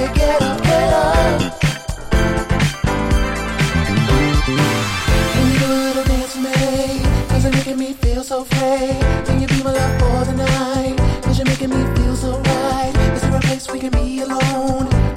get up, get up. Can you do a little dance with me? Cause you're making me feel so free. Can you be my love for the night? Cause you're making me feel so right. Is there a place we can be alone?